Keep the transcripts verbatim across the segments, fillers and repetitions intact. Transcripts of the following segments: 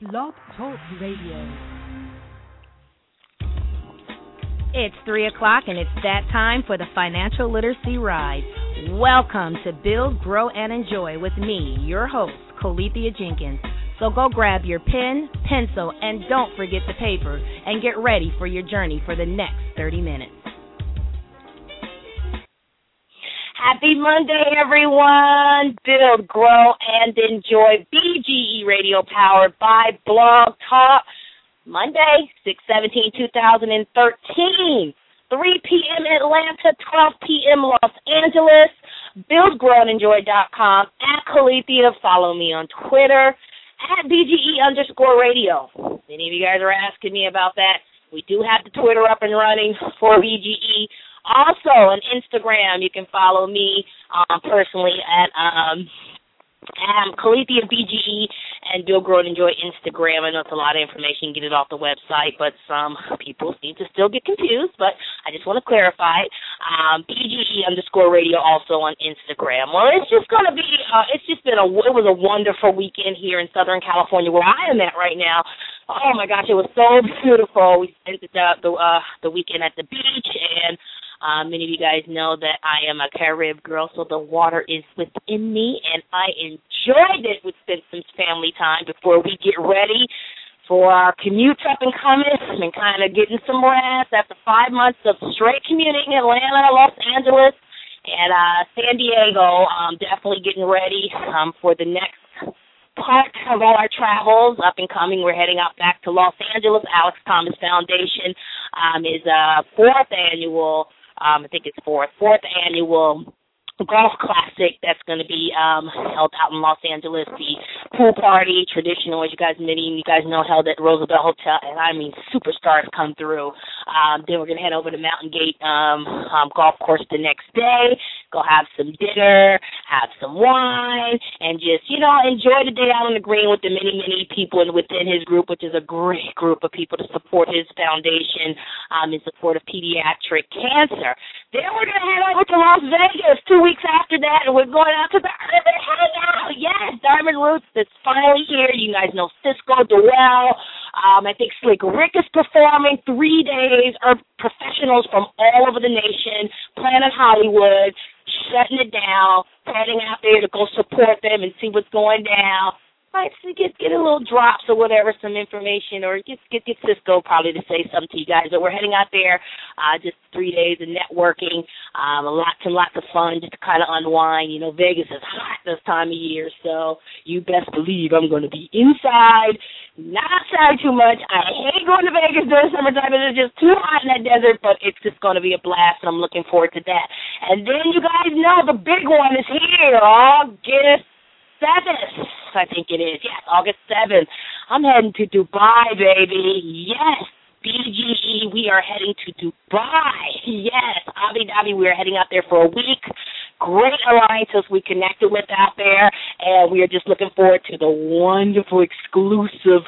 Blog Talk Radio. It's three o'clock, and it's that time for the Financial Literacy Ride. Welcome to Build, Grow, and Enjoy with me, your host, Colethea Jenkins. So go grab your pen, pencil, and don't forget the paper, and get ready for your journey for the next thirty minutes. Happy Monday, everyone. Build, grow, and enjoy B G E Radio, powered by Blog Talk. Monday, six seventeen twenty thirteen, three p.m. Atlanta, twelve p.m. Los Angeles. build grow and enjoy dot com. At Colethea, follow me on Twitter. At B G E underscore radio. Many of you guys are asking me about that. We do have the Twitter up and running for B G E. Also, on Instagram, you can follow me um, personally at um, um, Colethea B G E and Build, Grow, and Enjoy Instagram. I know it's a lot of information. Get it off the website, but some people seem to still get confused, but I just want to clarify. Um, B G E underscore radio also on Instagram. Well, it's just going to be, uh, it's just been a, it was a wonderful weekend here in Southern California where I am at right now. Oh, my gosh, it was so beautiful. We spent the, the, uh, the weekend at the beach, and Um, many of you guys know that I am a Carib girl, so the water is within me, and I enjoyed it. We spent some family time before we get ready for our commutes up and coming and kind of getting some rest after five months of straight commuting in Atlanta, Los Angeles, and uh, San Diego. Um, definitely getting ready um, for the next part of all our travels up and coming. We're heading out back to Los Angeles. Alex Thomas Foundation um, is a fourth annual Um, I think it's fourth, fourth annual golf classic that's going to be um, held out in Los Angeles. The pool party, traditional, as you guys many you guys know, held at Roosevelt Hotel, and I mean superstars come through. Um, then we're going to head over to Mountain Gate um, um, Golf Course the next day, go have some dinner, have some wine, and just, you know, enjoy the day out on the green with the many, many people within his group, which is a great group of people to support his foundation um, in support of pediatric cancer. Then we're going to head over to Las Vegas two weeks after that, and we're going out to the Urban Hangout. Yes, Diamond Roots is finally here. You guys know Cisco, Dwell. Um, I think Slick Rick is performing three days. Or professionals from all over the nation, Planet Hollywood, shutting it down, heading out there to go support them and see what's going down. Might get get a little drops or whatever, some information, or get get get Cisco probably to say something to you guys. But we're heading out there, uh, just three days of networking, um, lots and lots of fun, just to kind of unwind. You know, Vegas is hot this time of year, so you best believe I'm going to be inside, not outside too much. I hate going to Vegas during summertime. It's just too hot in that desert, but it's just going to be a blast, and I'm looking forward to that. And then you guys know the big one is here, August seventh, I think it is. Yes, August seventh. I'm heading to Dubai, baby. Yes, B G E, we are heading to Dubai. Yes, Abu Dhabi, we are heading out there for a week. Great alliances we connected with out there, and we are just looking forward to the wonderful, exclusive,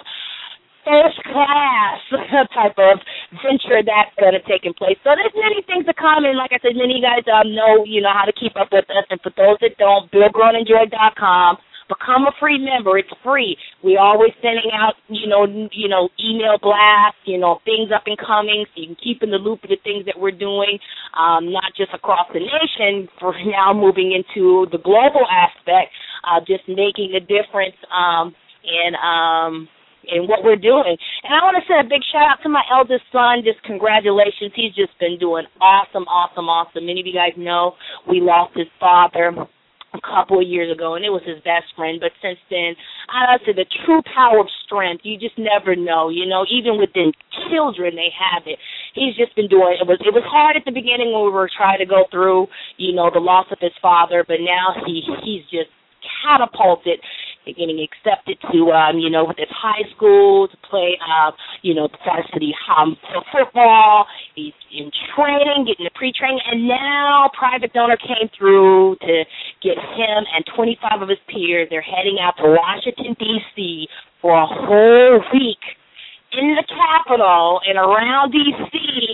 first class type of venture that's going to take in place. So there's many things to come, and like I said, many of you guys um, know, you know, how to keep up with us. And for those that don't, build grow and enjoy dot com. Become a free member. It's free. We're always sending out, you know, you know, email blasts, you know, things up and coming, so you can keep in the loop of the things that we're doing, um, not just across the nation, for now moving into the global aspect, uh, just making a difference um, in um, in what we're doing. And I want to send a big shout-out to my eldest son. Just congratulations. He's just been doing awesome, awesome, awesome. Many of you guys know we lost his father a couple of years ago, and it was his best friend. But since then, I say the true power of strength, you just never know. You know, even within children, they have it. He's just been doing it. Was it was hard at the beginning when we were trying to go through, you know, the loss of his father, but now he he's just catapulted, getting accepted to, um, you know, with his high school to play, uh, you know, varsity um, football. He's in training, getting the pre-training, and now private donor came through to get him and twenty-five of his peers. They're heading out to Washington, D C for a whole week in the Capitol and around D C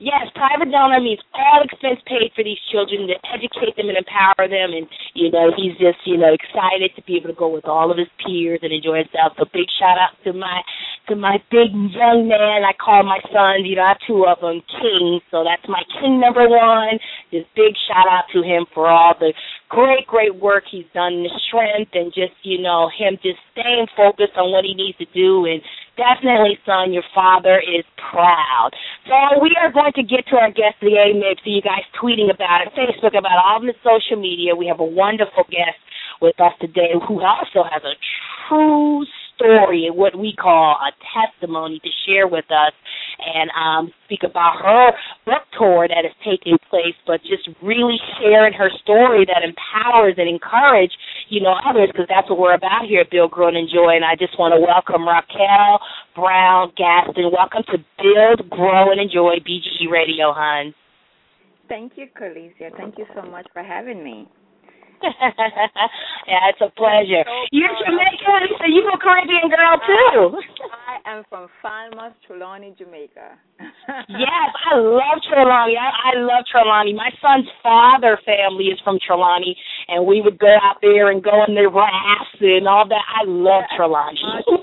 Yes, private donor means all expense paid for these children to educate them and empower them. And, you know, he's just, you know, excited to be able to go with all of his peers and enjoy himself. So big shout out to my to my big young man. I call my sons, you know, I have two of them, King. So that's my King number one. Just big shout out to him for all the great, great work he's done, the strength, and just, you know, him just staying focused on what he needs to do. And definitely, son, your father is proud. So we are going to get to our guest of the A M I B. So you guys tweeting about it, Facebook, about all of the social media. We have a wonderful guest with us today who also has a true story, what we call a testimony to share with us and um, speak about her book tour that is taking place, but just really sharing her story that empowers and encourages, you know, others, because that's what we're about here at Build, Grow, and Enjoy. And I just want to welcome Raquel Brown Gaston. Welcome to Build, Grow, and Enjoy B G E Radio, hon. Thank you, Colicia. Thank you so much for having me. Yeah, it's a pleasure. So you're Jamaican, so you're a Caribbean girl, too. I am from Falmouth, Trelawney, Jamaica. Yes, I love Trelawney. I, I love Trelawney. My son's father family is from Trelawney, and we would go out there and go in the rafts and all that. I love Trelawney.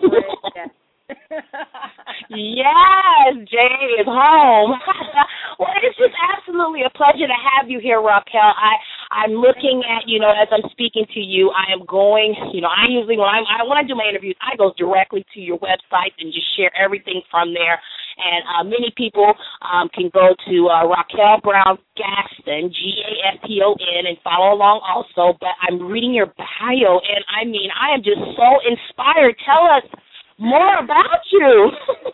Yes, Jay is home. Well, it's just absolutely a pleasure to have you here, Raquel. I, I'm looking at, you know, as I'm speaking to you, I am going, you know, I usually, when I, I when I do my interviews, I go directly to your website and just share everything from there. And uh, many people um, can go to uh, Raquel Brown Gaston, G A S T O N, and follow along also. But I'm reading your bio, and I mean, I am just so inspired. Tell us more about you.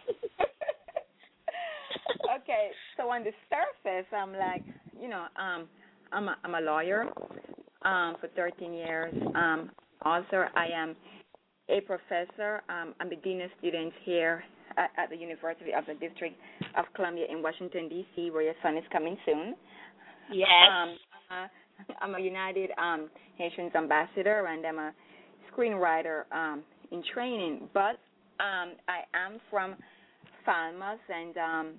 Okay, so on the surface, I'm like, you know, um, I'm a, I'm a lawyer um, for thirteen years. Um, also, I am a professor. Um, I'm the dean of students here at, at the University of the District of Columbia in Washington, D C, where your son is coming soon. Yes. Um, uh, I'm a United um, Nations ambassador, and I'm a screenwriter um, in training. But um, I am from Falmouth, and um,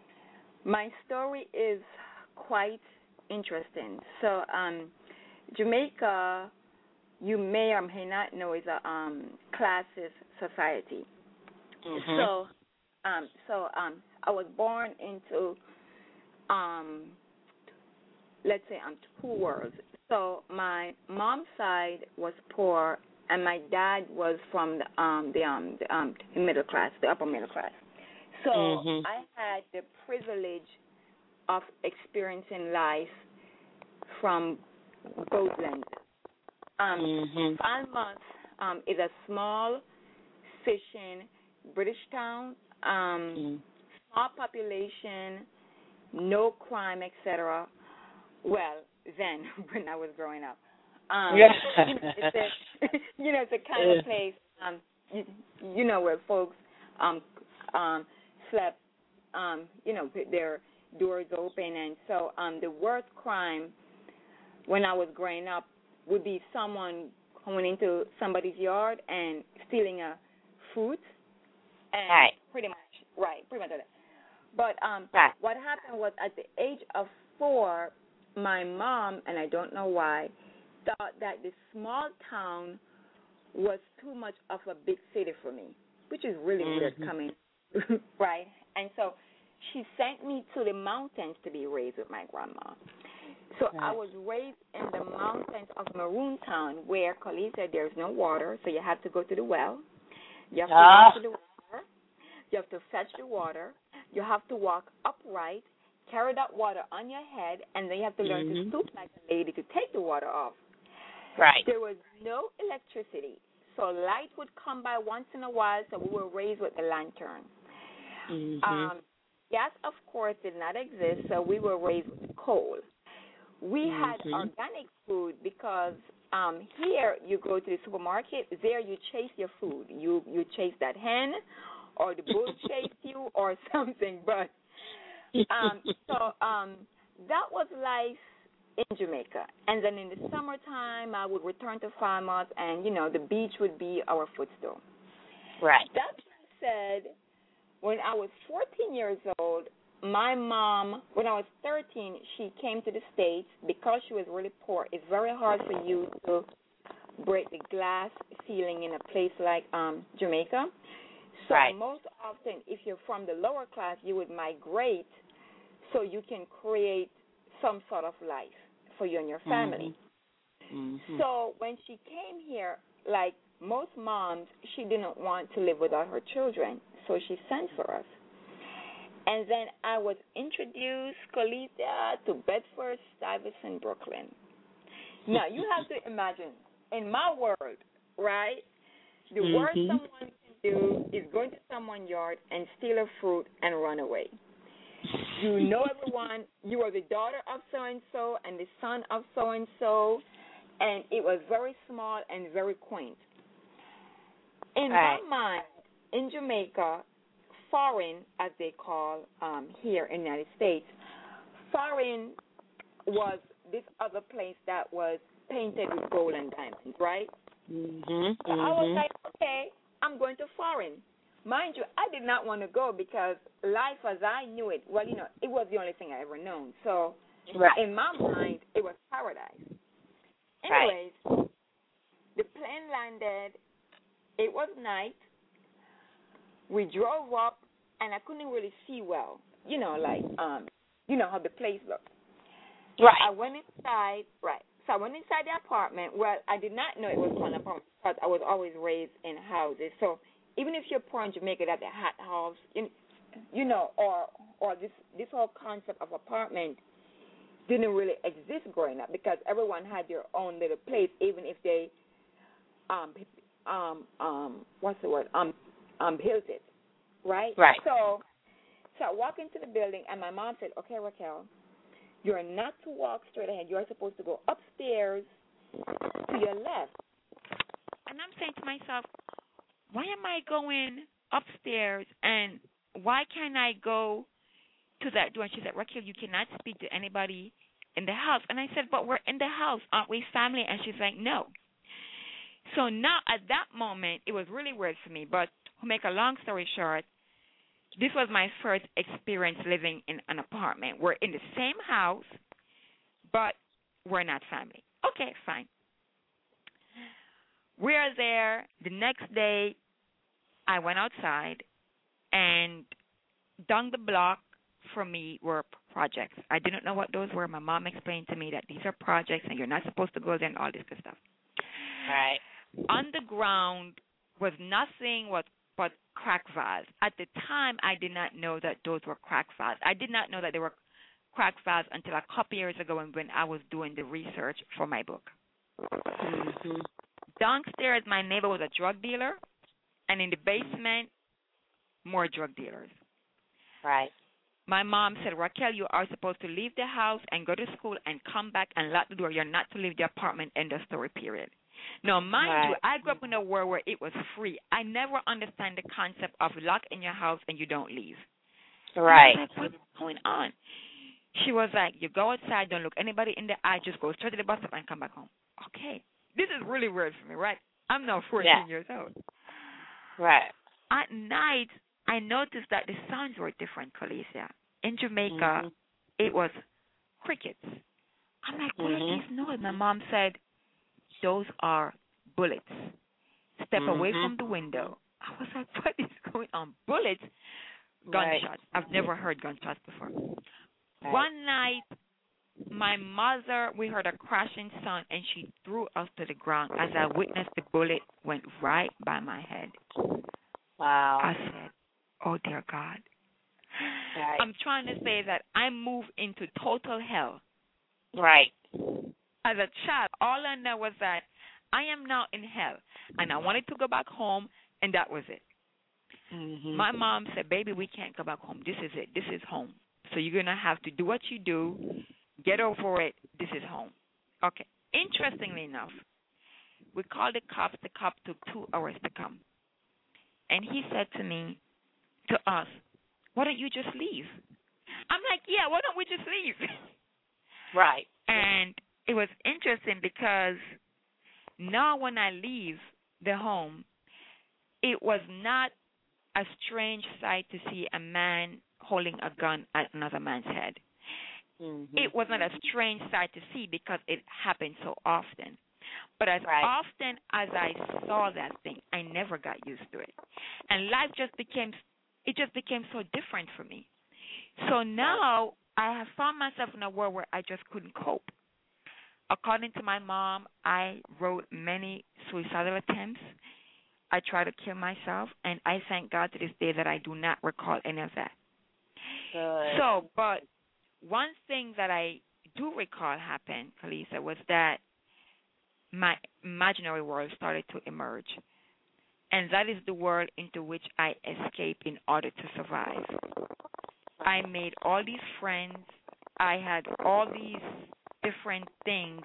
my story is quite interesting. So um, Jamaica, you may or may not know, is a um, classist society. Mm-hmm. So, um, so um, I was born into, um, let's say, um, two worlds. So my mom's side was poor, and my dad was from the um, the, um, the um, middle class, the upper middle class. So mm-hmm. I had the privilege of experiencing life from both lenses. Um, mm-hmm. Falmouth um, is a small fishing British town, um, mm. small population, no crime, et cetera. Well, then when I was growing up, um, yeah. you know, it's a, you know, it's a kind of place, um, you, you know, where folks um, um, slept, um, you know, their doors open, and so um, the worst crime when I was growing up would be someone going into somebody's yard and stealing a fruit, and right. pretty much, right, pretty much that. But um, right. what happened was at the age of four, my mom, and I don't know why, thought that the small town was too much of a big city for me, which is really mm-hmm. weird coming, right? And so she sent me to the mountains to be raised with my grandma. So right. I was raised in the mountains of Maroon Town, where Colleen said there's no water, so you have to go to the well. You have to ah. go to the water. You have to fetch the water. You have to walk upright, carry that water on your head, and then you have to learn mm-hmm. to stoop like a lady to take the water off. Right. There was no electricity, so light would come by once in a while, so we were raised with the lantern. Mm-hmm. Um, gas, of course, did not exist, so we were raised with coal. We mm-hmm. had organic food because um, here you go to the supermarket, there you chase your food. You you chase that hen, or the bull chased you, or something. But um, so um, that was life in Jamaica. And then in the summertime, I would return to Falmouth, and you know the beach would be our footstool. Right. That being said, when I was fourteen years old, my mom, when I was thirteen, she came to the States because she was really poor. It's very hard for you to break the glass ceiling in a place like um, Jamaica. So right. most often, if you're from the lower class, you would migrate so you can create some sort of life for you and your family. Mm-hmm. Mm-hmm. So when she came here, like most moms, she didn't want to live without her children, so she sent for us. And then I was introduced, Colita, to Bedford Stuyvesant, Brooklyn. Now, you have to imagine, in my world, right, the mm-hmm. worst someone can do is go into someone's yard and steal a fruit and run away. You know everyone. You are the daughter of so-and-so and the son of so-and-so, and it was very small and very quaint. In right. my mind, in Jamaica, foreign, as they call um, here in the United States, foreign was this other place that was painted with gold and diamonds, right? Mm-hmm. So I was like, okay, I'm going to foreign. Mind you, I did not want to go because life as I knew it, well, you know, it was the only thing I ever known. So right. in my mind, it was paradise. Anyways, right. The plane landed. It was night. We drove up, and I couldn't really see well. You know, like, um, you know how the place looked. Right. I went inside, right. So I went inside the apartment. Well, I did not know it was an apartment because I was always raised in houses. So even if you're poor in Jamaica, that's a hot house, you, you know, or or this this whole concept of apartment didn't really exist growing up because everyone had their own little place, even if they um um um what's the word um um built it, right? Right. So so I walked into the building and my mom said, "Okay, Raquel, you're not to walk straight ahead. You're supposed to go upstairs to your left." And I'm saying to myself, why am I going upstairs and why can't I go to that door? And she said, Raquel, you cannot speak to anybody in the house. And I said, but we're in the house. Aren't we family? And she's like, no. So now at that moment, it was really weird for me. But to make a long story short, this was my first experience living in an apartment. We're in the same house, but we're not family. Okay, fine. We're there. The next day, I went outside, and down the block from me were projects. I didn't know what those were. My mom explained to me that these are projects, and you're not supposed to go there and all this good stuff. Right. On the ground was nothing but, but crack vase. At the time, I did not know that those were crack vase. I did not know that they were crack vase until a couple years ago when, when I was doing the research for my book. Mm-hmm. Downstairs, my neighbor was a drug dealer, and in the basement, more drug dealers. Right. My mom said, Raquel, you are supposed to leave the house and go to school and come back and lock the door. You're not to leave the apartment, end of story, period. Now, mind right. you, I grew up in a world where it was free. I never understand the concept of lock in your house and you don't leave. Right. I was like, what's going on? She was like, you go outside, don't look anybody in the eye, just go straight to the bus stop and come back home. Okay. This is really weird for me, right? I'm now fourteen yeah. years old. Right. At night, I noticed that the sounds were different, Khaleesi. In Jamaica, mm-hmm. it was crickets. I'm like, what mm-hmm. are these noises? My mom said, those are bullets. Step mm-hmm. away from the window. I was like, what is going on? Bullets? Gunshots. Right. I've never heard gunshots before. Right. One night, my mother, we heard a crashing sound, and she threw us to the ground as I witnessed the bullet went right by my head. Wow. I said, oh, dear God. Right. I'm trying to say that I moved into total hell. Right. As a child, all I know was that I am now in hell, and I wanted to go back home, and that was it. Mm-hmm. My mom said, baby, we can't go back home. This is it. This is home. So you're going to have to do what you do. Get over it. This is home. Okay. Interestingly enough, we called the cops. The cop took two hours to come. And he said to me, to us, why don't you just leave? I'm like, yeah, why don't we just leave? Right. And it was interesting because now when I leave the home, it was not a strange sight to see a man holding a gun at another man's head. Mm-hmm. It was not a strange sight to see because it happened so often. But as right. often as I saw that thing, I never got used to it. And life just became, it just became so different for me. So now I have found myself in a world where I just couldn't cope. According to my mom, I wrote many suicidal attempts. I tried to kill myself, and I thank God to this day that I do not recall any of that. Good. So, but one thing that I do recall happened, Kalisa, was that my imaginary world started to emerge. And that is the world into which I escaped in order to survive. I made all these friends. I had all these different things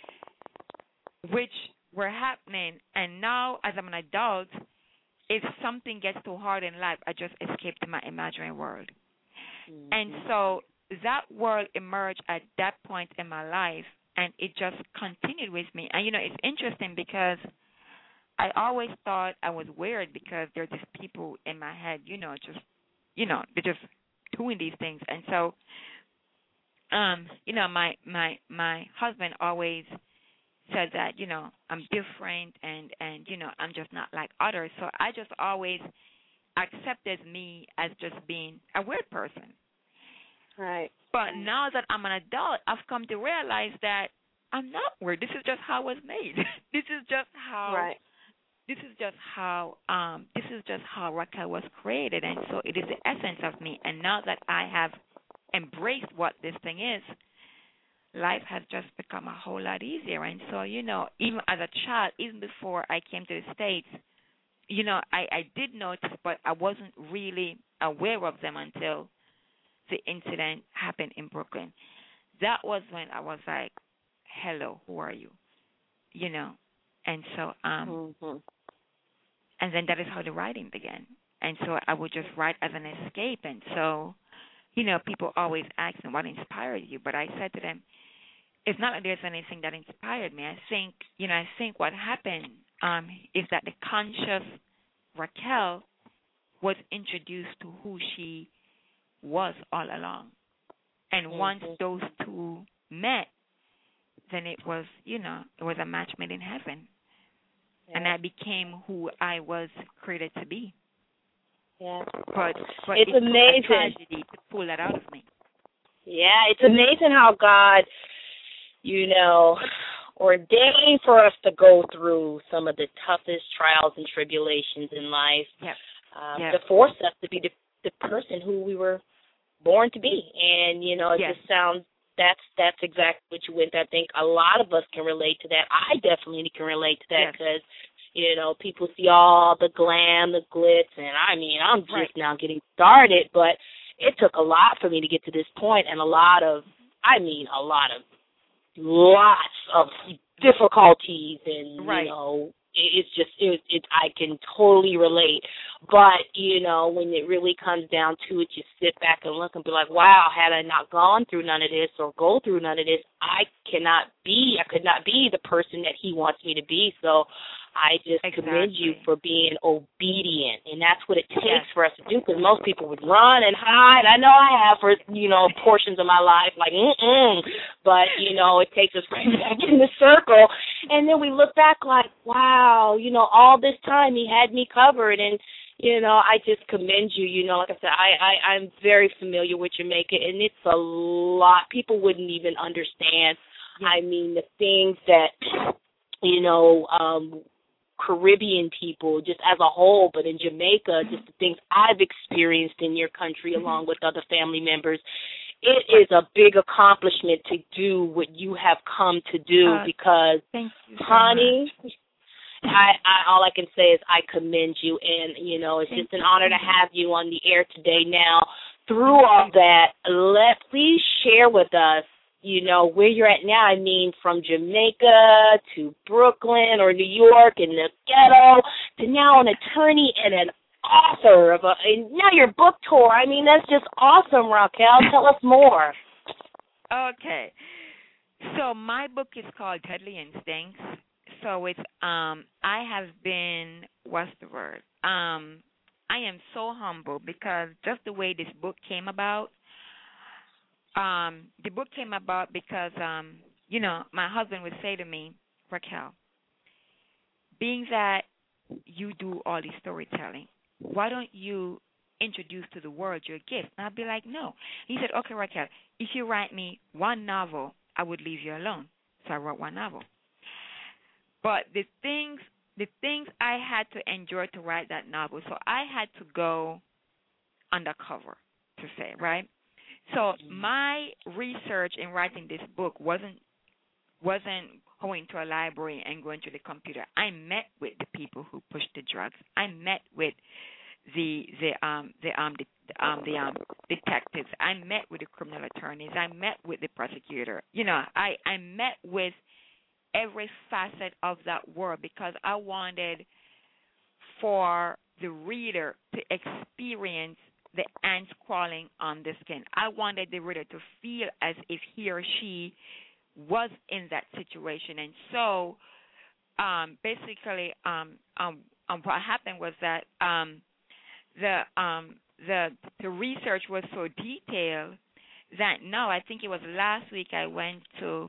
which were happening. And now, as I'm an adult, if something gets too hard in life, I just escape to my imaginary world. Mm-hmm. And so that world emerged at that point in my life, and it just continued with me. And, you know, it's interesting because I always thought I was weird because there are just people in my head, you know, just, you know, they're just doing these things. And so, um, you know, my, my, my husband always said that, you know, I'm different and, and, you know, I'm just not like others. So I just always accepted me as just being a weird person. Right. But now that I'm an adult, I've come to realize that I'm not weird. This is just how I was made. This is just how right. This is just how um, this is just how Raquel was created, and so it is the essence of me. And now that I have embraced what this thing is, life has just become a whole lot easier. And so, you know, even as a child, even before I came to the States, you know, I, I did notice, but I wasn't really aware of them until the incident happened in Brooklyn. That was when I was like, hello, who are you? You know, and so, um, mm-hmm. and then that is how the writing began. And so I would just write as an escape. And so, you know, people always ask me, what inspired you? But I said to them, it's not that there's anything that inspired me. I think, you know, I think what happened um, is that the conscious Raquel was introduced to who she was all along. And mm-hmm. once those two met, then it was, you know, it was a match made in heaven. Yeah. And I became who I was created to be. Yeah. But, but it's it amazing. took a tragedy to pull that out of me. Yeah, it's amazing how God, you know, ordained for us to go through some of the toughest trials and tribulations in life. Yep. Um, yep. To force us to be the, the person who we were born to be. And, you know, it yes. just sounds, that's that's exactly what you went. I think a lot of us can relate to that. I definitely can relate to that because, yes. you know, people see all the glam, the glitz, and I mean, I'm just right. now getting started, but it took a lot for me to get to this point, and a lot of, I mean, a lot of, lots of difficulties, and, right. you know, it's just, it, it, I can totally relate. But, you know, when it really comes down to it, you sit back and look and be like, wow, had I not gone through none of this or go through none of this, I cannot be, I could not be the person that he wants me to be. So I just exactly. commend you for being obedient. And that's what it takes yes. for us to do, because most people would run and hide. I know I have for, you know, portions of my life, like, mm-mm. But, you know, it takes us right back in the circle. And then we look back like, wow, you know, all this time he had me covered. And, you know, I just commend you. You know, like I said, I, I, I'm very familiar with Jamaica, and it's a lot. People wouldn't even understand. Yes. I mean, the things that, you know, um, Caribbean people, just as a whole, but in Jamaica, just the things I've experienced in your country along with other family members, it is a big accomplishment to do what you have come to do uh, because, thank you so honey, much. I, I all I can say is I commend you, and, you know, it's thank just an honor to have you on the air today. Now, through all that, let please share with us, you know, where you're at now. I mean, from Jamaica to Brooklyn or New York and the ghetto to now an attorney and an author of a, and now your book tour. I mean, that's just awesome, Raquel. Tell us more. Okay. So my book is called Deadly Instincts. So it's, um, I have been, what's the word? Um, I am so humble because just the way this book came about, um, the book came about because, um, you know, my husband would say to me, Raquel, being that you do all this storytelling, why don't you introduce to the world your gift? And I'd be like, no. He said, okay, Raquel, if you write me one novel, I would leave you alone. So I wrote one novel. But the things the things I had to endure to write that novel, so I had to go undercover, to say, right? So my research in writing this book wasn't wasn't going to a library and going to the computer. I met with the people who pushed the drugs. I met with the the um the um the um the um detectives. I met with the criminal attorneys. I met with the prosecutor. You know, I I met with every facet of that world because I wanted for the reader to experience the ants crawling on the skin. I wanted the reader to feel as if he or she was in that situation. And so um, basically um, um, um, what happened was that um, the um, the the research was so detailed that now I think it was last week I went to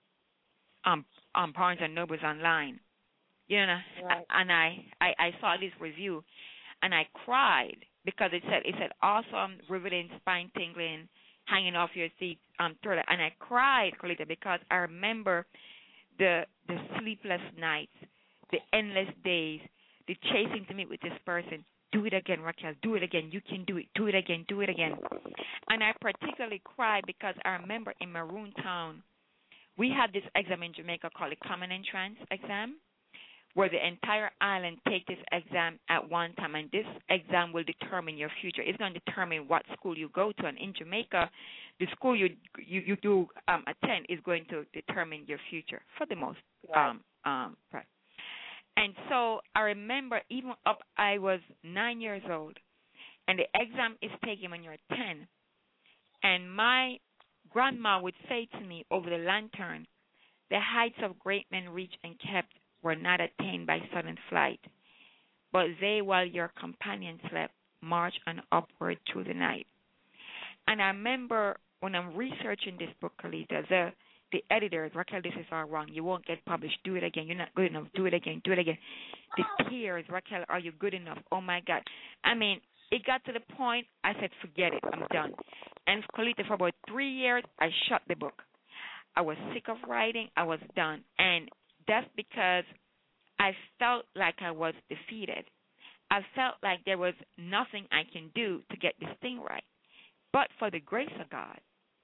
um, um, Barnes and Nobles online, you know, right. and I, I, I saw this review and I cried because it said it said awesome, riveting, spine tingling, hanging off your seat um thriller, and I cried, Colita, because I remember the the sleepless nights, the endless days, the chasing to meet with this person. Do it again, Raquel. Do it again. You can do it. Do it again. Do it again. And I particularly cried because I remember in Maroon Town, we had this exam in Jamaica called the Common Entrance exam, where the entire island take this exam at one time, and this exam will determine your future. It's going to determine what school you go to, and in Jamaica, the school you you, you do um, attend is going to determine your future for the most um um part. And so I remember even up I was nine years old, and the exam is taken when you're ten, and my grandma would say to me over the lantern, the heights of great men reached and kept were not attained by sudden flight, but they, while your companions slept, marched on upward through the night. And I remember when I'm researching this book, Kalita, the the editors, Raquel, this is all wrong. You won't get published. Do it again. You're not good enough. Do it again. Do it again. The tears, Raquel, are you good enough? Oh, my God. I mean, it got to the point I said, forget it. I'm done. And Kalita, for about three years, I shut the book. I was sick of writing. I was done. And that's because I felt like I was defeated. I felt like there was nothing I can do to get this thing right. But for the grace of God,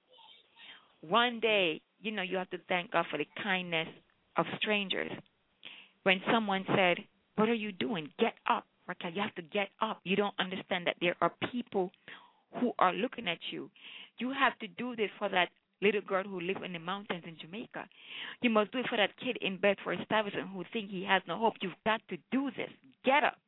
one day, you know, you have to thank God for the kindness of strangers. When someone said, what are you doing? Get up, Raquel. You have to get up. You don't understand that there are people who are looking at you. You have to do this for that little girl who lives in the mountains in Jamaica. You must do it for that kid in Bedford-Stuyvesant who think he has no hope. You've got to do this. Get up.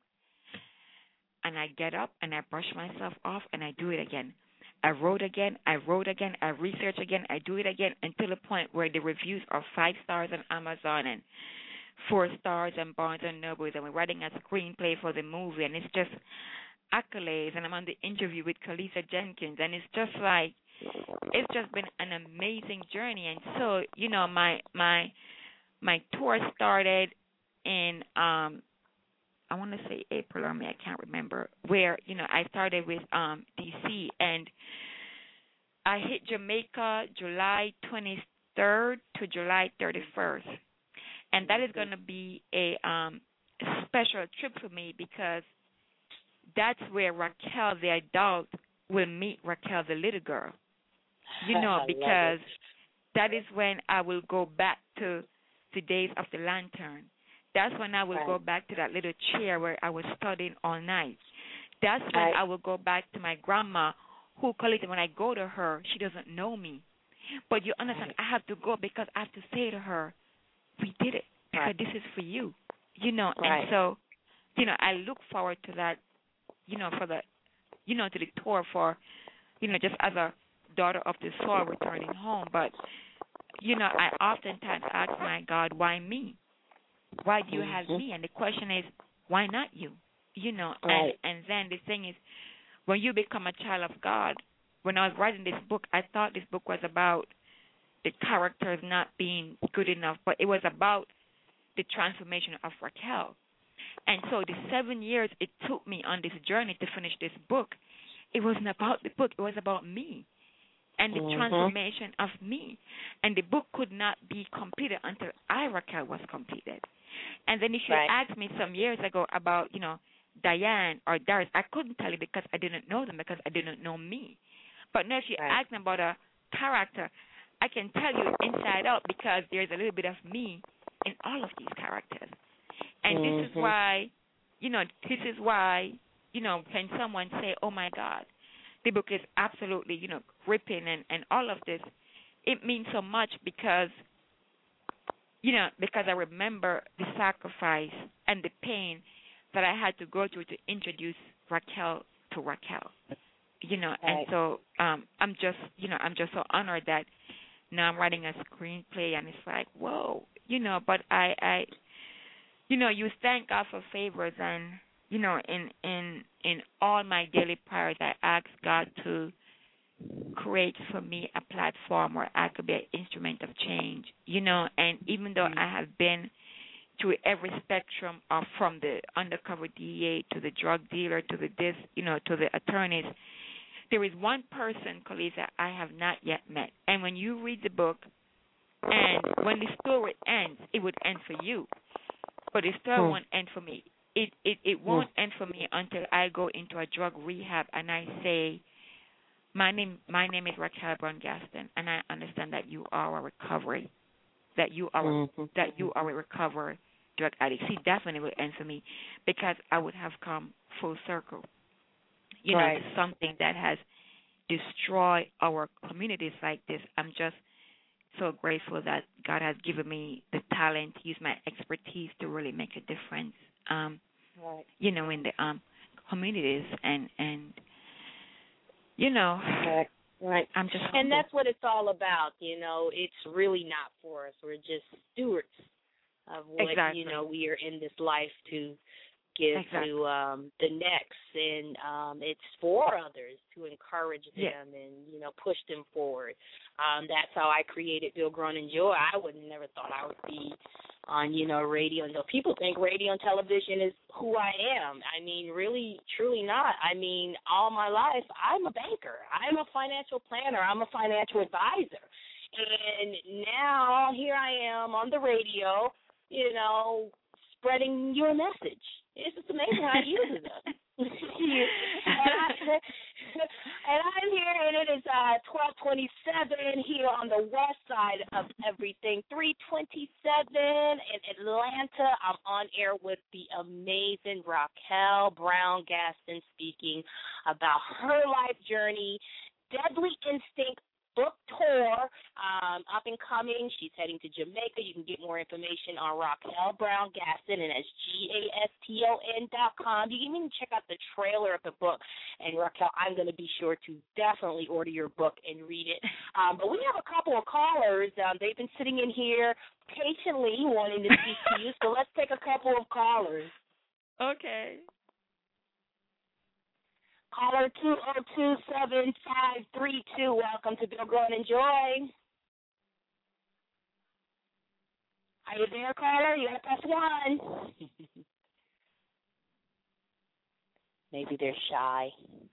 And I get up and I brush myself off and I do it again. I wrote again, I wrote again, I research again, I do it again until the point where the reviews are five stars on Amazon and four stars on Barnes and Nobles, and we're writing a screenplay for the movie, and it's just accolades, and I'm on the interview with Kalisa Jenkins, and it's just like, it's just been an amazing journey. And so, you know, my my my tour started in um I want to say April or May, I can't remember, where, you know, I started with um D C, and I hit Jamaica July twenty-third to July thirty-first. And that is going to be a um special trip for me because that's where Raquel the adult will meet Raquel the little girl. You know, because that is when I will go back to the days of the lantern. That's when I will right. go back to that little chair where I was studying all night. That's when right. I will go back to my grandma, who, when I go to her, she doesn't know me. But you understand, right. I have to go because I have to say to her, we did it, because right. this is for you. You know, right. and so, you know, I look forward to that, you know, for the, you know, to the tour for, you know, just as a daughter of the soil returning home. But, you know, I oftentimes ask my God, why me? Why do you have me? And the question is, why not you? you know. Right. And and then the thing is, when you become a child of God, when I was writing this book, I thought this book was about the characters not being good enough, but it was about the transformation of Raquel. And so the seven years it took me on this journey to finish this book, it wasn't about the book, it was about me and the mm-hmm. transformation of me. And the book could not be completed until I, Raquel, was completed. And then if you right. asked me some years ago about, you know, Diane or Doris, I couldn't tell you because I didn't know them, because I didn't know me. But now if you right. ask me about a character, I can tell you inside out because there's a little bit of me in all of these characters. And mm-hmm. this is why, you know, this is why, you know, when someone say, oh, my God, the book is absolutely, you know, gripping and, and all of this, it means so much because, you know, because I remember the sacrifice and the pain that I had to go through to introduce Raquel to Raquel, you know. Right. And so um, I'm just, you know, I'm just so honored that now I'm writing a screenplay, and it's like, whoa, you know, but I, I, you know, you thank God for favors, and, you know, in, in, in all my daily prayers, I ask God to create for me a platform where I could be an instrument of change, you know. And even though I have been through every spectrum of from the undercover D A to the drug dealer to the this, you know, to the attorneys, there is one person, Kalisa, I have not yet met. And when you read the book, and when the story ends, it would end for you, but the story hmm. won't end for me. It it it won't hmm. end for me until I go into a drug rehab and I say, my name my name is Raquel Brown Gaston, and I understand that you are a recovery, that you are mm-hmm. a, that you are a recovered drug addict. See, definitely will end for me because I would have come full circle, you right. know, to something that has destroyed our communities like this. I'm just so grateful that God has given me the talent to use my expertise to really make a difference, um, right. you know, in the um, communities. And, and you know, right. right. I'm just And humble. that's what it's all about, you know. It's really not for us. We're just stewards of what, exactly. you know, we are in this life to give exactly. to um, the next, and um, it's for others to encourage them yeah. and, you know, push them forward. Um, that's how I created Build, Grow, and Enjoy. I would have never thought I would be on, you know, radio. And people think radio and television is who I am. I mean, really, truly not. I mean, all my life, I'm a banker. I'm a financial planner. I'm a financial advisor. And now here I am on the radio, you know, spreading your message. It's just amazing how it uses us. and, I, and I'm here, and it is uh, twelve twenty-seven here on the west side of everything, three twenty-seven in Atlanta. I'm on air with the amazing Raquel Brown Gaston speaking about her life journey, Deadly Instinct book tour, um, up and coming. She's heading to Jamaica. You can get more information on Raquel Brown Gaston, and that's G A S T O N dot com. You can even check out the trailer of the book. And Raquel, I'm going to be sure to definitely order your book and read it. Um, but we have a couple of callers. Um, they've been sitting in here patiently wanting to speak to you, so let's take a couple of callers. Okay. Caller two oh two, seven five three two. Welcome to Build, Grow, and Enjoy. Are you there, caller? You got to press one. Maybe they're shy.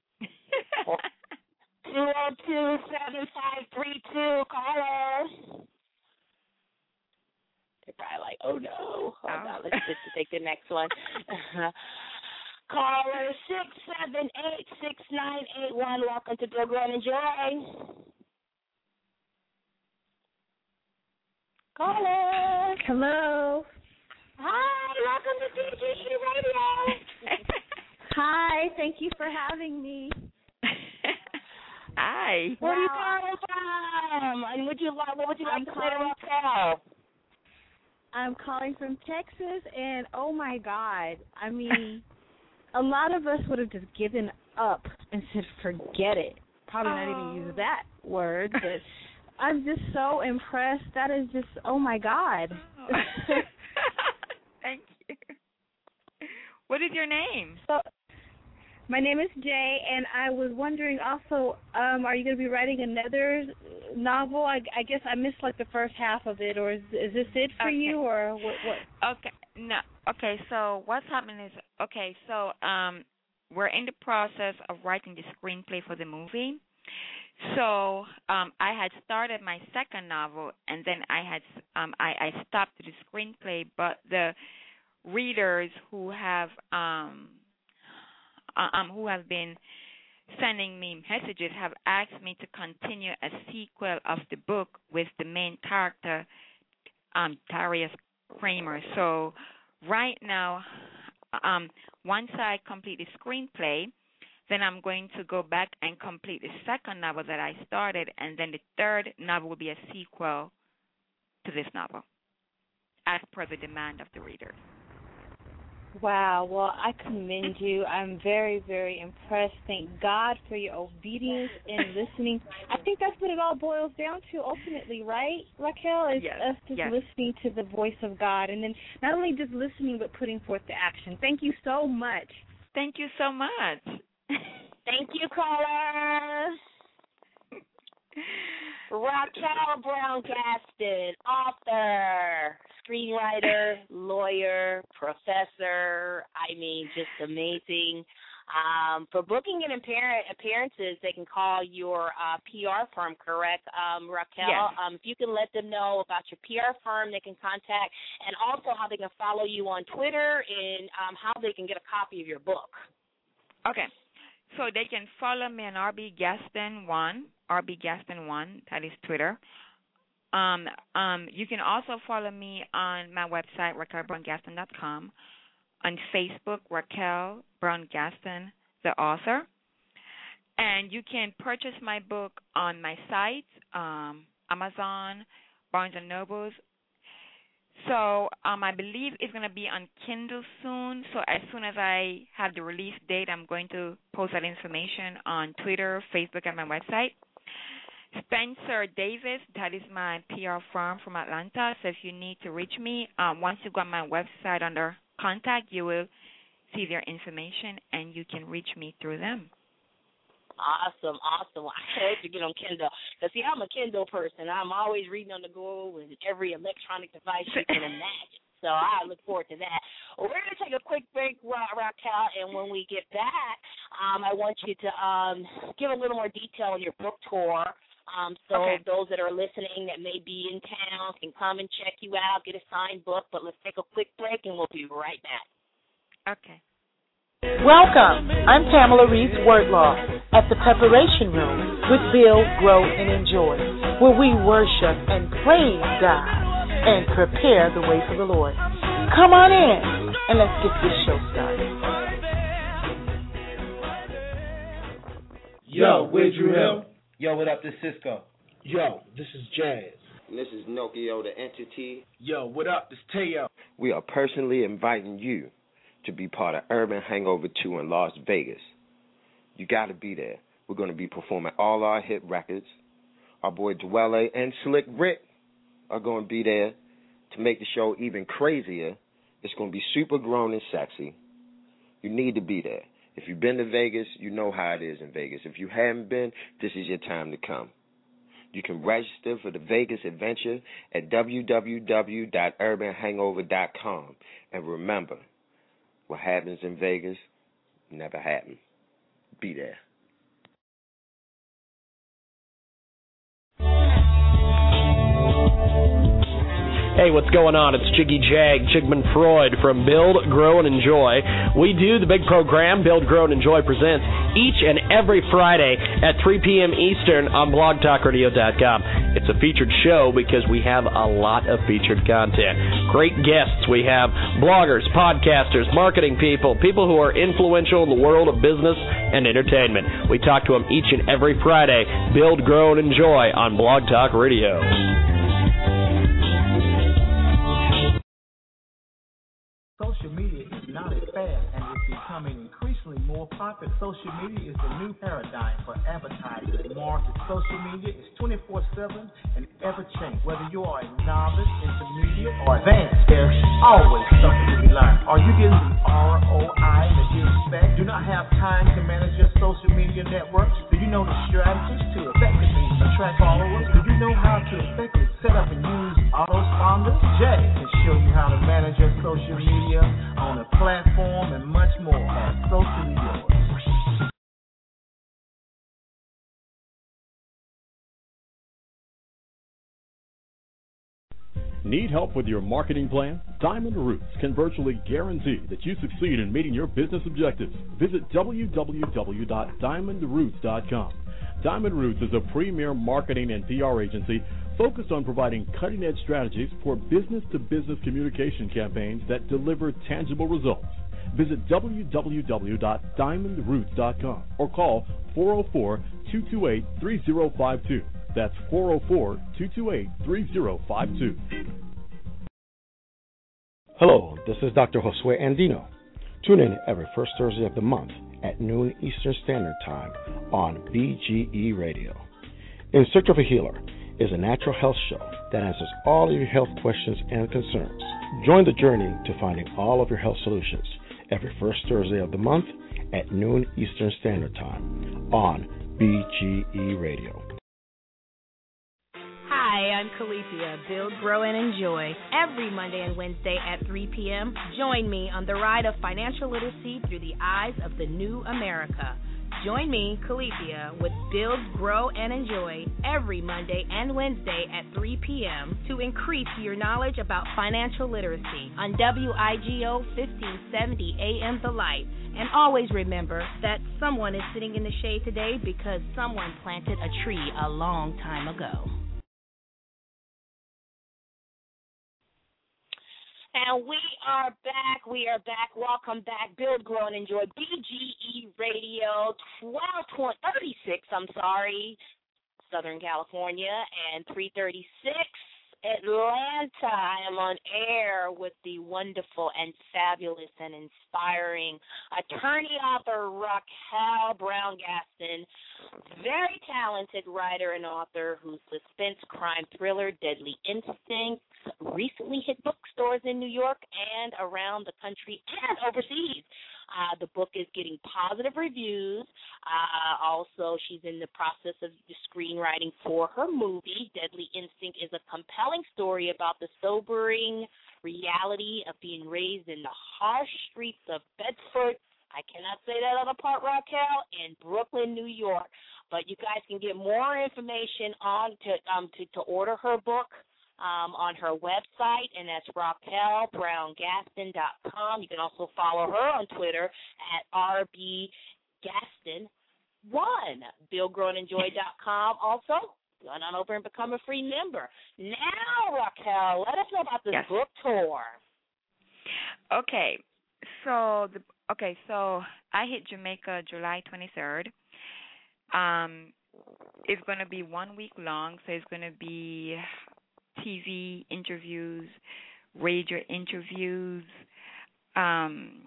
two oh two, seven five three two. Caller. They're probably like, oh, no. Hold on. Let's just take the next one. Caller six seven eight, six nine eight one. Welcome to Build, Grow, and Enjoy. Caller. Hello. Hi, welcome to B G E Radio. Hi, thank you for having me. Hi. Where are you Wow. calling from? And would you like, what would you like I'm to say to calling- Raquel? I'm calling from Texas, and oh my God, I mean, a lot of us would have just given up and said, forget it. Probably not even use that word, but I'm just so impressed. That is just, oh my God. Thank you. What is your name? So, my name is Jay, and I was wondering also, um, are you going to be writing another novel? I, I guess I missed like the first half of it, or is, is this it for Okay. you, or what? what? Okay, no. Okay, so what's happening is, okay, so um, we're in the process of writing the screenplay for the movie. So um, I had started my second novel, and then I had um, I, I stopped the screenplay. But the readers who have um, um who have been sending me messages have asked me to continue a sequel of the book with the main character, um, Darius Kramer. So right now, um, once I complete the screenplay, then I'm going to go back and complete the second novel that I started, and then the third novel will be a sequel to this novel, as per the demand of the reader. Wow. Well, I commend you. I'm very, very impressed. Thank God for your obedience and listening. I think that's what it all boils down to ultimately, right, Raquel? Is Yes. us just Yes. listening to the voice of God, and then not only just listening but putting forth the action. Thank you so much. Thank you so much. Thank you, caller. Raquel Brown Gaston, author, screenwriter, lawyer, professor. I mean, just amazing. Um, for booking and appear- appearances, they can call your uh, P R firm, correct, um, Raquel? Yes. Um, if you can let them know about your P R firm, they can contact, and also how they can follow you on Twitter and um, how they can get a copy of your book. Okay. So they can follow me on R B Gaston one, R B Gaston one, that is Twitter. Um, um, you can also follow me on my website, raquel brown gaston dot com, on Facebook, Raquel Brown Gaston, the author. And you can purchase my book on my site, um, Amazon, Barnes and Nobles. So um, I believe it's going to be on Kindle soon. So as soon as I have the release date, I'm going to post that information on Twitter, Facebook, and my website. Spencer Davis, that is my P R firm from Atlanta. So if you need to reach me, um, once you go on my website under contact, you will see their information, and you can reach me through them. Awesome, awesome. Well, I hope you get on Kindle. Because, see, I'm a Kindle person. I'm always reading on the go and every electronic device you can imagine. So I look forward to that. Well, we're going to take a quick break, Ra- Raquel, and when we get back, um, I want you to um, give a little more detail on your book tour. Um, so Okay. those that are listening that may be in town can come and check you out, get a signed book. But let's take a quick break, and we'll be right back. Okay. Welcome. I'm Pamela Reese Wordlaw at the Preparation Room with Build, Grow, and Enjoy, where we worship and praise God and prepare the way for the Lord. Come on in and let's get this show started. Yo, where'd you help? Yo, what up, this is Cisco. Yo, this is Jazz. And this is Nokio, the entity. Yo, what up, this Teo. We are personally inviting you to be part of Urban Hangover two in Las Vegas. You got to be there. We're going to be performing all our hit records. Our boy Dwelle and Slick Rick are going to be there to make the show even crazier. It's going to be super grown and sexy. You need to be there. If you've been to Vegas, you know how it is in Vegas. If you haven't been, this is your time to come. You can register for the Vegas adventure at w w w dot urban hangover dot com. And remember, what happens in Vegas never happened. Be there. Hey, what's going on? It's Jiggy Jag, Jigman Freud from Build, Grow, and Enjoy. We do the big program, Build, Grow, and Enjoy presents each and every Friday at three p.m. Eastern on blog talk radio dot com. It's a featured show because we have a lot of featured content. Great guests. We have bloggers, podcasters, marketing people, people who are influential in the world of business and entertainment. We talk to them each and every Friday. Build, Grow, and Enjoy on Blog Talk Radio. Social media is not as fast and is becoming increasingly more popular. market, social media is the new paradigm for advertising. Market, social media is twenty-four seven and ever changing. Whether you are a novice, intermediate, or advanced, there's always something to be learned. Are you getting the R O I that you expect? Do not have time to manage your social media networks? Do you know the strategies to effectively attract followers? Do you know how to effectively set up and use autoresponders? Jay can show you how to manage your social media on a platform and much more at Socially Yours. Need help with your marketing plan? Diamond Roots can virtually guarantee that you succeed in meeting your business objectives. Visit w w w dot diamond roots dot com. Diamond Roots is a premier marketing and P R agency focused on providing cutting-edge strategies for business-to-business communication campaigns that deliver tangible results. Visit w w w dot diamond roots dot com or call four oh four, two two eight, three oh five two. That's four oh four, two two eight, three oh five two. Hello, this is Doctor Josue Andino. Tune in every first Thursday of the month at noon Eastern Standard Time on B G E Radio. In Search of a Healer is a natural health show that answers all of your health questions and concerns. Join the journey to finding all of your health solutions every first Thursday of the month at noon Eastern Standard Time on B G E Radio. Hi, I'm Calethea. Build, Grow, and Enjoy. Every Monday and Wednesday at three p.m., join me on the ride of financial literacy through the eyes of the new America. Join me, Calethea, with Build, Grow, and Enjoy every Monday and Wednesday at three p.m. to increase your knowledge about financial literacy on W I G O fifteen seventy A M The Light. And always remember that someone is sitting in the shade today because someone planted a tree a long time ago. And we are back. We are back. Welcome back. Build, Grow, and Enjoy. B G E Radio, twelve thirty-six, I'm sorry, Southern California, and three thirty-six, Atlanta. I am on air with the wonderful and fabulous and inspiring attorney author Raquel Brown Gaston, very talented writer and author whose suspense crime thriller Deadly Instincts recently hit bookstores in New York and around the country and overseas. Uh, the book is getting positive reviews. Uh, also, she's in the process of screenwriting for her movie. Deadly Instinct is a compelling story about the sobering reality of being raised in the harsh streets of Bedford. I cannot say that other part, Raquel, in Brooklyn, New York. But you guys can get more information on to um to, to order her book. Um, on her website, and that's Raquel Brown Gaston dot com. You can also follow her on Twitter at R B Gaston one. Build Grow and Enjoy dot com. Also, go on over and become a free member. Now, Raquel, let us know about this yes. book tour. Okay, so the okay, so I hit Jamaica July twenty-third. Um, it's going to be one week long, so it's going to be T V interviews, radio interviews, um,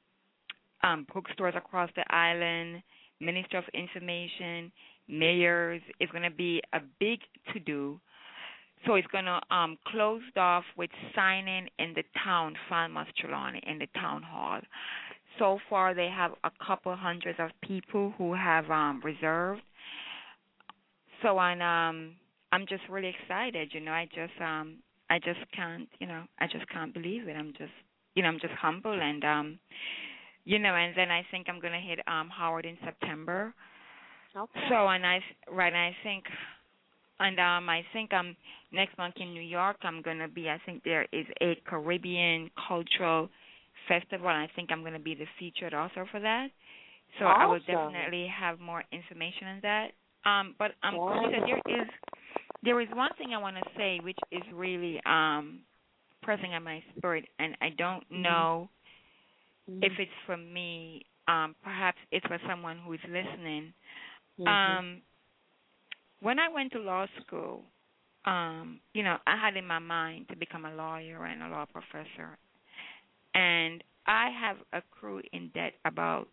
um, bookstores across the island, Minister of Information, mayors. It's going to be a big to-do. So it's going to um, close off with signing in the town, Falmouth Trelawney, in the town hall. So far, they have a couple hundreds of people who have um, reserved. So on. Um, I'm just really excited, you know. I just, um, I just can't, you know, I just can't believe it. I'm just, you know, I'm just humble, and, um, you know, and then I think I'm gonna hit um Howard in September. Okay. So and I, right, and I think, and um, I think um next month in New York I'm gonna be. I think there is a Caribbean cultural festival, and I think I'm gonna be the featured author for that. So awesome. I will definitely have more information on that. Um, but um, wow. there is. There is one thing I want to say which is really um, pressing on my spirit, and I don't know mm-hmm. if it's for me. Um, perhaps it's for someone who is listening. Mm-hmm. Um, when I went to law school, um, you know, I had in my mind to become a lawyer and a law professor, and I have accrued in debt about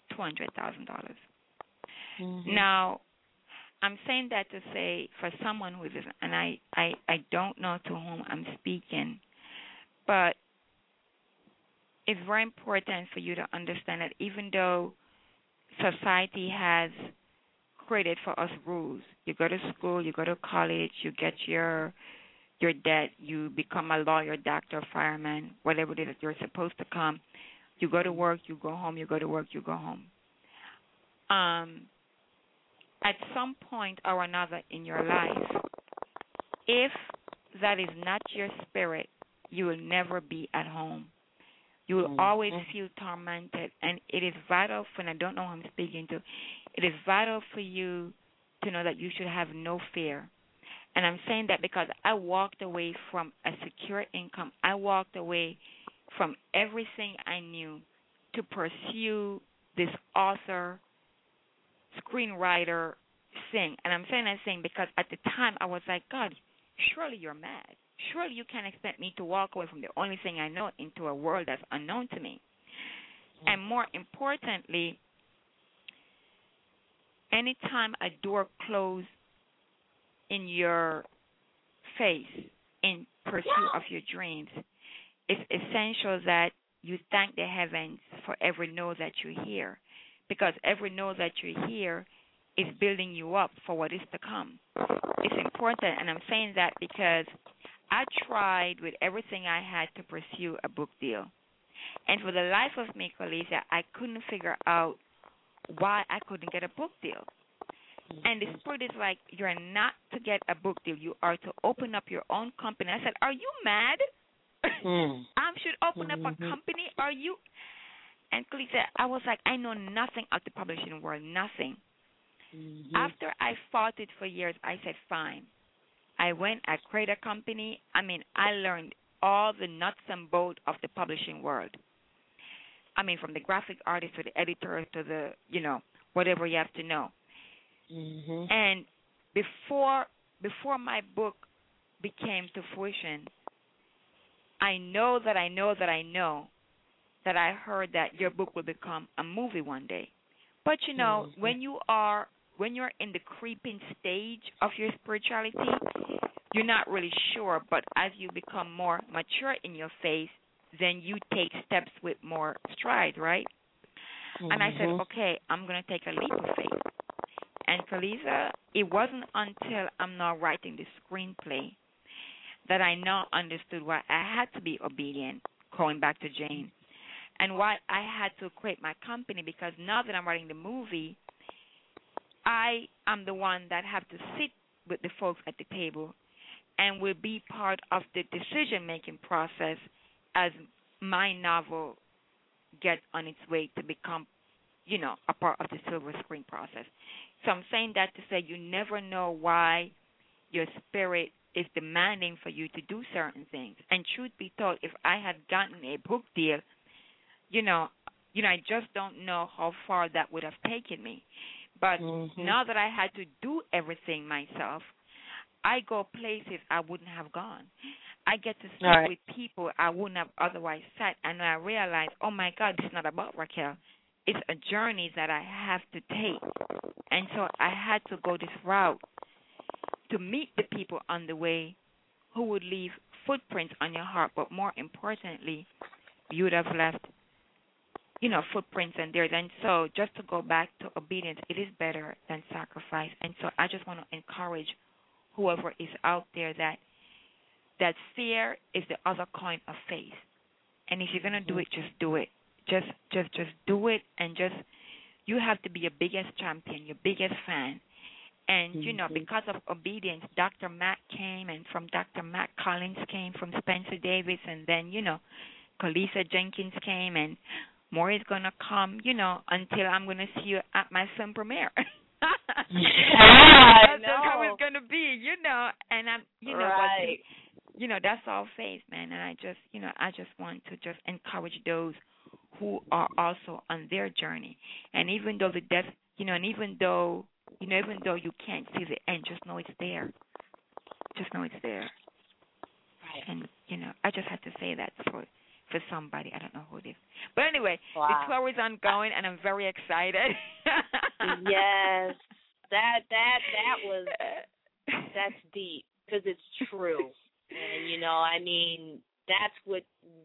two hundred thousand dollars. Mm-hmm. Now, I'm saying that to say for someone who is, and I, I, I don't know to whom I'm speaking, but it's very important for you to understand that even though society has created for us rules, you go to school, you go to college, you get your your debt, you become a lawyer, doctor, fireman, whatever it is that you're supposed to come. You go to work, you go home, you go to work, you go home. Um, at some point or another in your life, if that is not your spirit, you will never be at home. You will always feel tormented, and it is vital for, and I don't know who I'm speaking to, it is vital for you to know that you should have no fear. And I'm saying that because I walked away from a secure income. I walked away from everything I knew to pursue this author, screenwriter thing. And I'm saying that thing because at the time I was like, God, surely you're mad. Surely you can't expect me to walk away from the only thing I know into a world that's unknown to me. Mm-hmm. And more importantly, anytime a door closes in your face in pursuit of your dreams, it's essential that you thank the heavens for every no that you hear, because every no that you hear is building you up for what is to come. It's important, and I'm saying that because I tried with everything I had to pursue a book deal. And for the life of me, Khaleesa, I couldn't figure out why I couldn't get a book deal. And the spirit is like, you're not to get a book deal. You are to open up your own company. I said, are you mad? Mm. I should open mm-hmm. up a company? Are you? And Khaleesa, I was like, I know nothing of the publishing world, nothing. Mm-hmm. After I fought it for years, I said, fine. I went, I created a company. I mean, I learned all the nuts and bolts of the publishing world. I mean, from the graphic artist to the editor to the, you know, whatever you have to know. Mm-hmm. And before before my book became to fruition, I know that I know that I know that I heard that your book will become a movie one day. But, you know, mm-hmm. when you are when you're in the creeping stage of your spirituality, you're not really sure. But as you become more mature in your faith, then you take steps with more stride, right? Mm-hmm. And I said, okay, I'm going to take a leap of faith. And Khaleesa, it wasn't until I'm now writing the screenplay that I now understood why I had to be obedient, going back to Jane, and why I had to create my company, because now that I'm writing the movie, I am the one that have to sit with the folks at the table and will be part of the decision-making process as my novel gets on its way to become, you know, a part of the silver screen process. So I'm saying that to say you never know why your spirit is demanding for you to do certain things. And truth be told, if I had gotten a book deal, you know, you know, I just don't know how far that would have taken me. But mm-hmm. now that I had to do everything myself, I go places I wouldn't have gone. I get to sit right. with people I wouldn't have otherwise sat, and I realize, oh, my God, this is not about Raquel. It's a journey that I have to take. And so I had to go this route to meet the people on the way who would leave footprints on your heart, but more importantly, you would have left, you know, footprints in theirs. And so just to go back to obedience, it is better than sacrifice. And so I just want to encourage whoever is out there that that fear is the other coin of faith. And if you're going to do it, just do it. Just, just, just do it, and just, you have to be your biggest champion, your biggest fan. And, mm-hmm. you know, because of obedience, Doctor Matt came, and from Doctor Matt Collins came, from Spencer Davis, and then, you know, Khaleesa Jenkins came, and more is going to come, you know, until I'm going to see you at my film premiere. That's how it's going to be, you know, and I'm, you know, right. but, you know, that's all faith, man. And I just, you know, I just want to just encourage those who are also on their journey. And even though the death, you know, and even though, you know, even though you can't see the end, just know it's there. Just know it's there. Right. And, you know, I just had to say that for for somebody. I don't know who it is. But anyway, wow. the tour is ongoing, and I'm very excited. Yes, that that that was that's deep because it's true, and you know, I mean, that's what.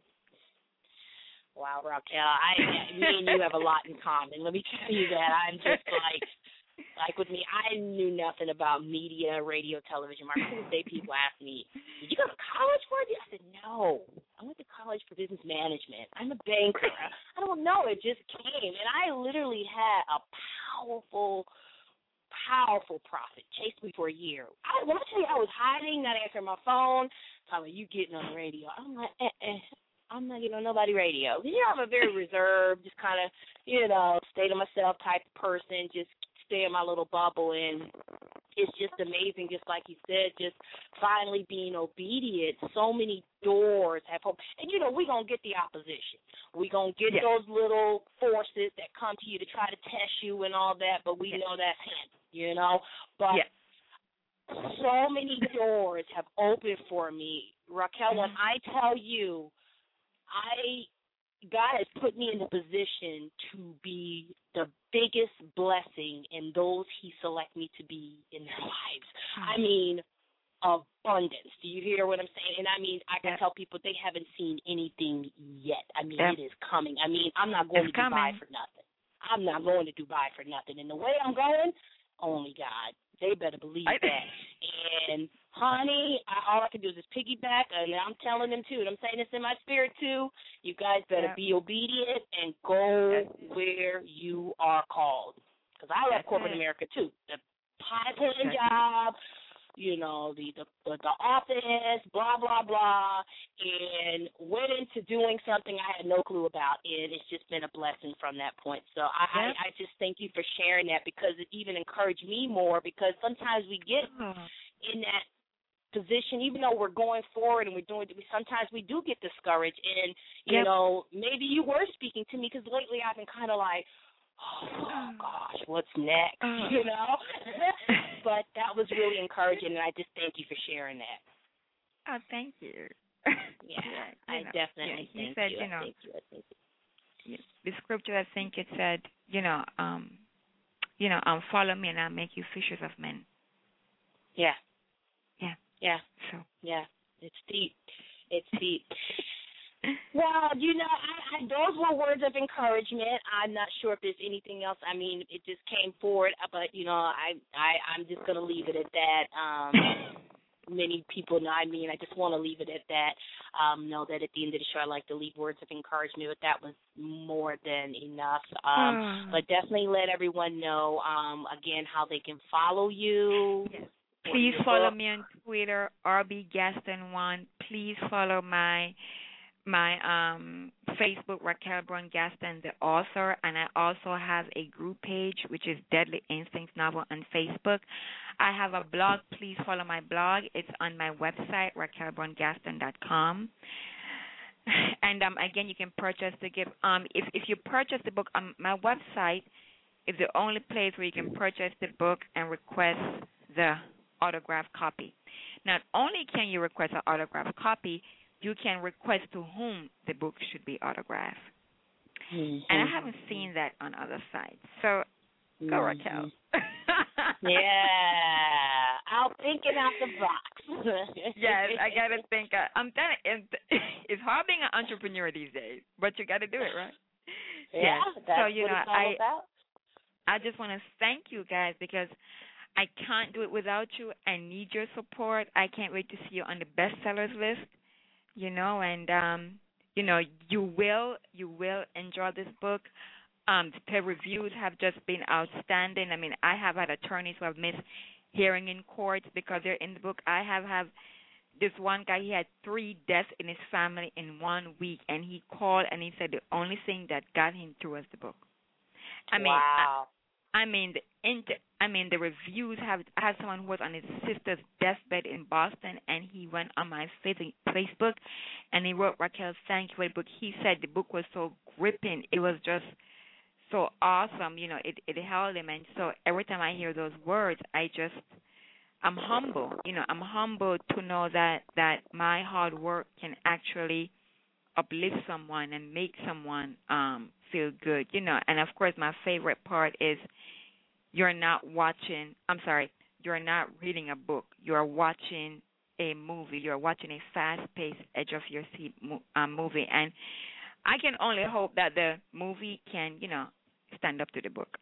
Wow, Raquel, I me and you have a lot in common. Let me tell you that. I'm just like. Like with me, I knew nothing about media, radio, television marketing. To this day, people ask me, did you go to college for it? I said, no. I went to college for business management. I'm a banker. I don't know. It just came. And I literally had a powerful, powerful prophet chase me for a year. I, when I tell you I was hiding, not answering my phone, talking about you getting on the radio. I'm like, eh, eh. I'm not getting on nobody radio. You know, I'm a very reserved, just kind of, you know, stay to myself type of person, just stay in my little bubble, and it's just amazing, just like you said, just finally being obedient. So many doors have opened. And, you know, we're going to get the opposition. We're going to get yes. those little forces that come to you to try to test you and all that, but we yes. know that's him, you know. But yes. so many doors have opened for me. Raquel, when I tell you, I God has put me in the position to be the biggest blessing in those he select me to be in their lives. I mean, abundance. Do you hear what I'm saying? And I mean, I can yeah. tell people they haven't seen anything yet. I mean, yeah. it is coming. I mean, I'm not going it's to coming. Dubai for nothing. I'm not going to Dubai for nothing. And the way I'm going, only God. They better believe I, that. And, honey, I, all I can do is just piggyback, and I'm telling them, too, and I'm saying this in my spirit, too, you guys better yeah. be obedient and go That's where you are called. Because I left corporate it. America, too. The high-paying job, you know, the, the, the, the office, blah, blah, blah, and went into doing something I had no clue about, and it's just been a blessing from that point. So I, yeah. I, I just thank you for sharing that, because it even encouraged me more, because sometimes we get oh. in that position, even though we're going forward and we're doing, sometimes we do get discouraged, and, you yep. know, maybe you were speaking to me, because lately I've been kind of like, oh, gosh, what's next, uh, you know? But that was really encouraging, and I just thank you for sharing that. Oh, thank you. Yeah, yeah I know, definitely yeah, thank said, you. you know, I thank you. I thank you. The scripture, I think it said, you know, um, you know, um, follow me and I'll make you fishers of men. Yeah. Yeah. Yeah. So. Yeah, it's deep. It's deep. Well, you know, I, I, those were words of encouragement. I'm not sure if there's anything else. I mean, it just came forward, but, you know, I, I, I'm just going to leave it at that. Um, many people know I mean. I just want to leave it at that. Um, know that at the end of the show, I like to leave words of encouragement, but that was more than enough. Um, mm. But definitely let everyone know, um, again, how they can follow you. Yes. Please follow book. me on Twitter, R B Gaston one. Please follow my my um, Facebook, Raquel Brown Gaston, the author, and I also have a group page, which is Deadly Instincts Novel on Facebook. I have a blog. Please follow my blog. It's on my website, raquel brown gaston dot com. And um, again, you can purchase the gift. Um, if if you purchase the book on my website, is the only place where you can purchase the book and request the autographed copy. Not only can you request an autographed copy, you can request to whom the book should be autographed. Mm-hmm. And I haven't seen that on other sites. So, go mm-hmm. Raquel. Yeah. I'm thinking out the box. Yes, I got to think. Uh, I'm telling you, it's hard being an entrepreneur these days, but you got to do it, right? Yeah, yes. that's so, you what know, it's all I, about. I just want to thank you guys, because I can't do it without you. I need your support. I can't wait to see you on the bestsellers list. You know, and um, you know, you will you will enjoy this book. Um, the reviews have just been outstanding. I mean, I have had attorneys who have missed hearing in court because they're in the book. I have have this one guy. He had three deaths in his family in one week, and he called and he said the only thing that got him through was the book. I mean, wow. I, I mean the inter, I mean the reviews have. I had someone who was on his sister's deathbed in Boston, and he went on my Facebook, and he wrote, Raquel, thank you for the book. He said the book was so gripping. It was just so awesome. You know, it it held him, and so every time I hear those words, I just I'm humble. You know, I'm humbled to know that that my hard work can actually uplift someone and make someone um, feel good, you know. And of course, my favorite part is you're not watching. I'm sorry, you're not reading a book. You're watching a movie. You're watching a fast-paced, edge-of-your-seat mo- uh, movie, and I can only hope that the movie can, you know, stand up to the book.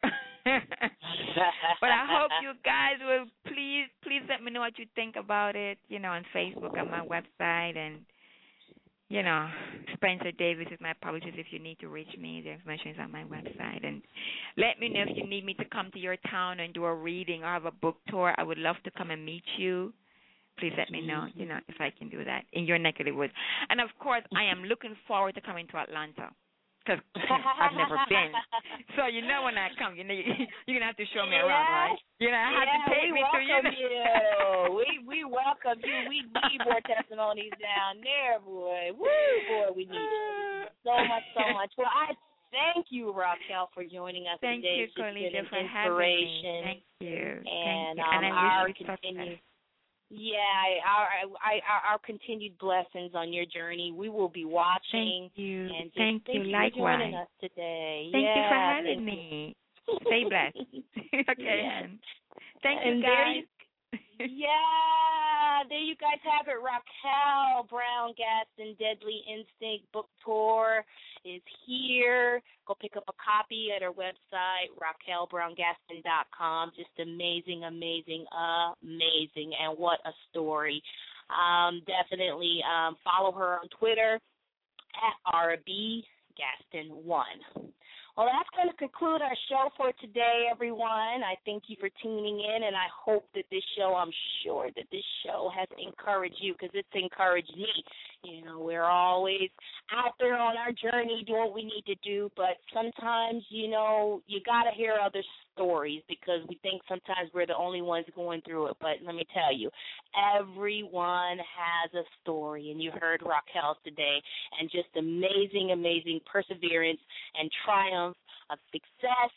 But I hope you guys will please, please let me know what you think about it, you know, on Facebook, on my website, and, you know, Spencer Davis is my publicist. If you need to reach me, the information is on my website. And let me know if you need me to come to your town and do a reading or have a book tour. I would love to come and meet you. Please let me know, you know, if I can do that in your neck of the woods. And, of course, I am looking forward to coming to Atlanta because I've never been. So, you know, when I come, you know, you're going to have to show me yeah. around, right? You're going to have yeah, to take we me to, you know. you. we, we welcome you. We need more testimonies down there, boy. Woo, boy, we need it. So much, so much. Well, I thank you, Raquel, for joining us Thank today. you, Colita, for inspiration. having me. Thank you. And, Thank you. Um, and I our wish you continued, yeah, our, our our continued blessings on your journey. We will be watching. Thank you. And just thank thank you. you Likewise. for joining us today. Thank yeah, you for having thank me. Stay blessed. Okay. Yes. Thank and you, there guys. You, yeah, there you guys have it. Raquel Brown Gaston, Deadly Instinct book tour is here. Go pick up a copy at her website, raquel brown gaston dot com. Just amazing, amazing, amazing. And what a story. Um, definitely um, follow her on Twitter at R B Gaston one. Well, that's going to conclude our show for today, everyone. I thank you for tuning in, and I hope that this show, I'm sure that this show has encouraged you because it's encouraged me. You know, we're always out there on our journey doing what we need to do, but sometimes, you know, you got to hear other stories because we think sometimes we're the only ones going through it. But let me tell you, everyone has a story, and you heard Raquel's today, and just amazing, amazing perseverance and triumph of success.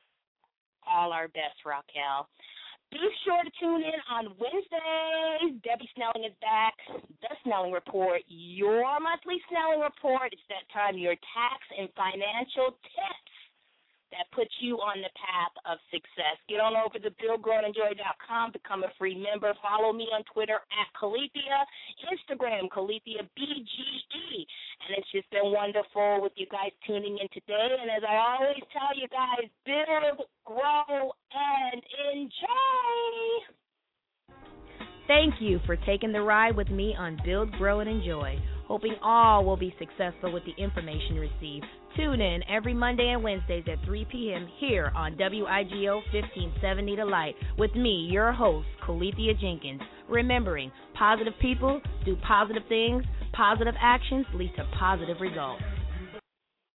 All our best, Raquel. Be sure to tune in on Wednesdays. Debbie Snelling is back. The Snelling Report, your monthly Snelling Report. It's that time, your tax and financial tips that puts you on the path of success. Get on over to bill grow and enjoy dot com. Become a free member. Follow me on Twitter at Calethea, Instagram, Calethea B G E. And it's just been wonderful with you guys tuning in today. And as I always tell you guys, build, grow, and enjoy. Thank you for taking the ride with me on Build, Grow, and Enjoy. Hoping all will be successful with the information received. Tune in every Monday and Wednesdays at three p.m. here on W I G O fifteen seventy The Light with me, your host, Calethea Jenkins. Remembering, positive people do positive things, positive actions lead to positive results.